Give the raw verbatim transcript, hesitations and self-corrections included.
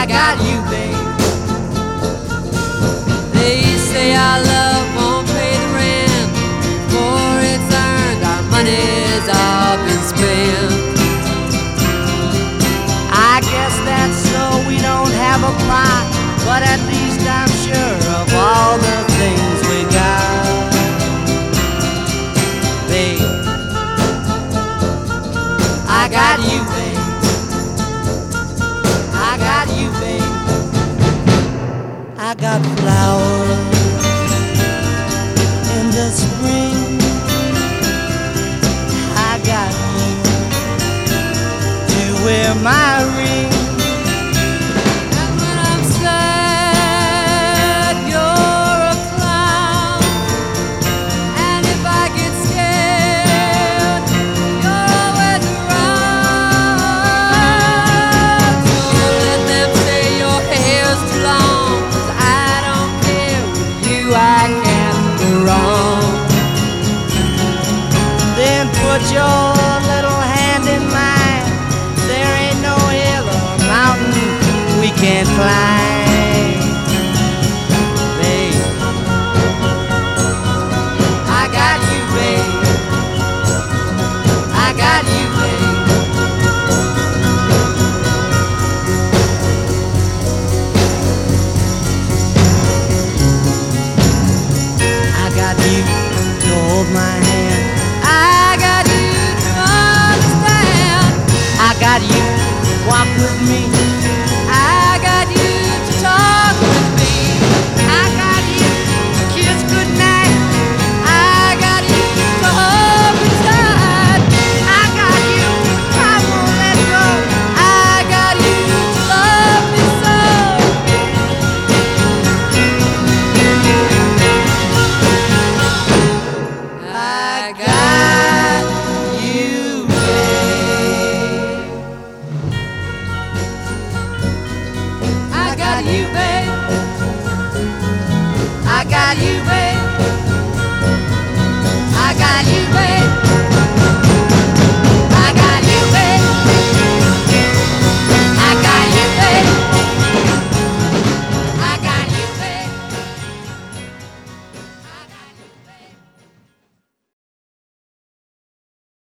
got you, babe. They say our love won't pay the rent before it's earned. Our money's all been spent. I guess that's so we don't have a plot, but at least I'm sure of all the things we got. Babe, I got you, babe. I got you, babe. I got flowers in the spring. I got you to wear my ring. And when I'm sad, you're a clown. And if I get scared, you're always around. Don't let them say your hair's too long, 'cause I don't care. With you I can't go wrong. Then put your little hand in mine. There ain't no hill or mountain we can't climb. Babe, I got you, babe. I got you, babe. I got you to hold my hand. I got you to understand. I got you, walk with me